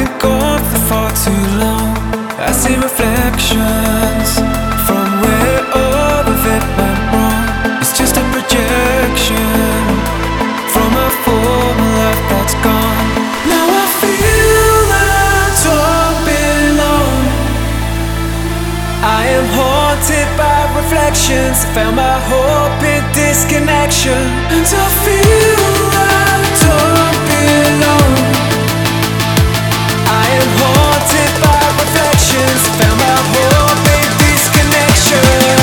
been gone for far too long. I see reflections from where all of it went wrong. It's just a projection from a former life that's gone. Now I feel I don't belong. I am haunted by reflections. Found my hope in disconnection. And I feel I don't belong. I am haunted by reflections. Found my hope in disconnection.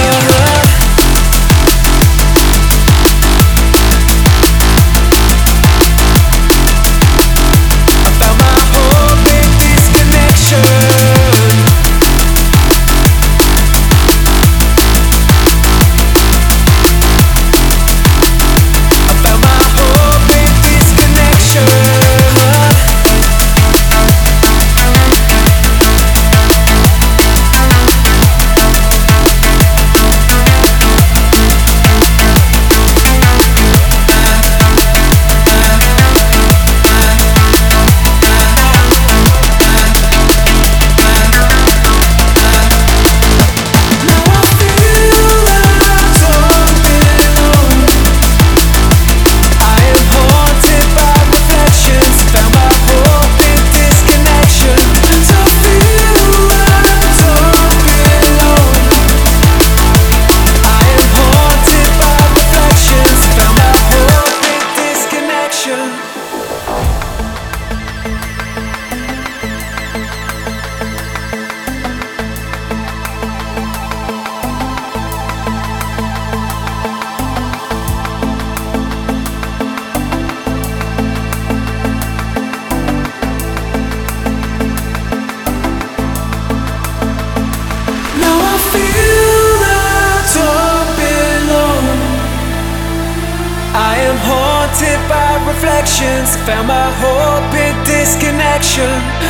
I am haunted by reflections. Found my hope in disconnection.